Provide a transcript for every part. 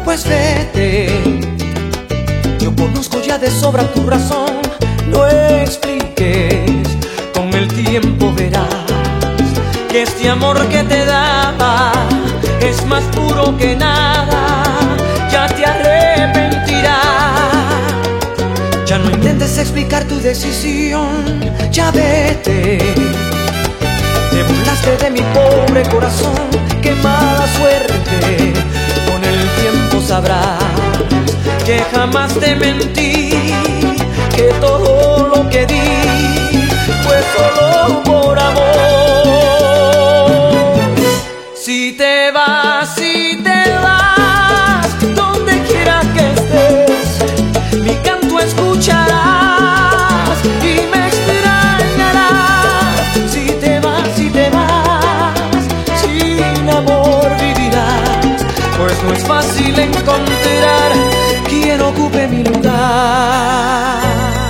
pues vete. Yo conozco ya de sobra tu razón, no expliques, con el tiempo verás que este amor que te daba es más puro que nada, ya te arrepentirás. Ya no intentes explicar tu decisión, ya vete. Te burlaste de mi pobre corazón, qué mala suerte. Con el tiempo sabrás que jamás te mentí, que todo lo que di fue solo por amor. Si te vas, donde quiera que estés, mi canto escucharás y me extrañarás. Si te vas, sin amor vivirás, pues no es fácil encontrar quien ocupe mi lugar.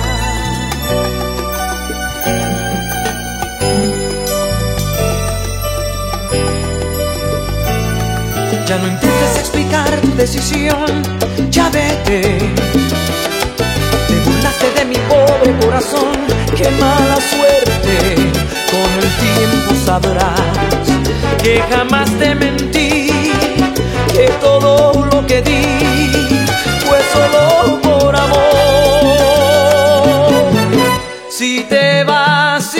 Ya no intentes explicar tu decisión, ya vete. Te burlaste de mi pobre corazón, qué mala suerte. Con el tiempo sabrás que jamás te mentí, que todo lo que di fue solo por amor. Si te vas,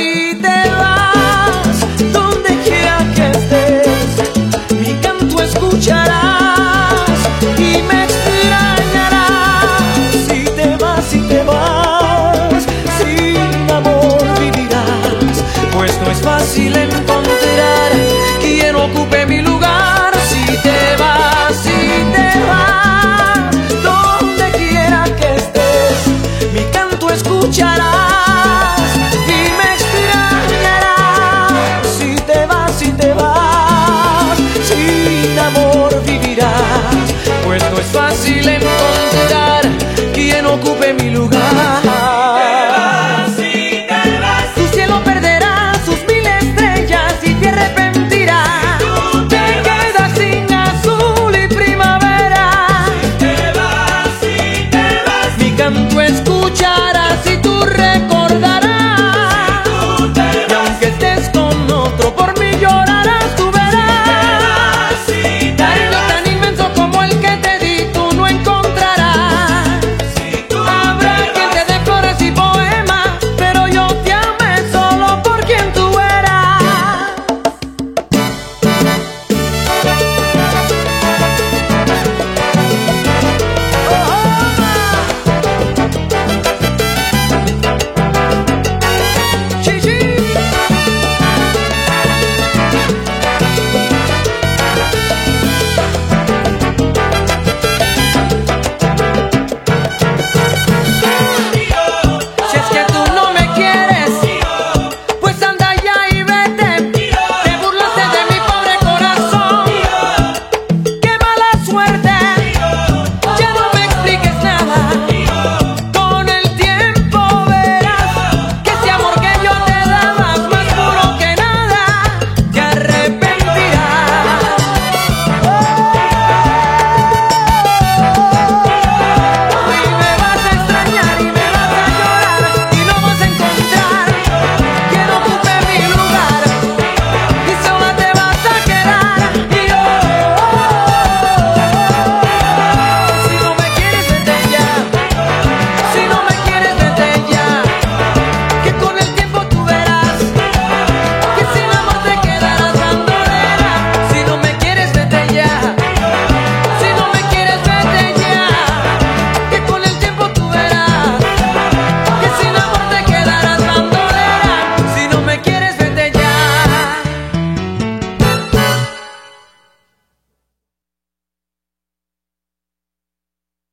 donde quiera que estés, mi canto escucharás y me extrañarás. Si te vas, sin amor vivirás, pues no es fácil encontrar quien ocupe mi lugar. Si te vas, donde quiera que estés, mi canto escucharás y me extrañarás. Si te vas, sin amor vivirás, pues no es fácil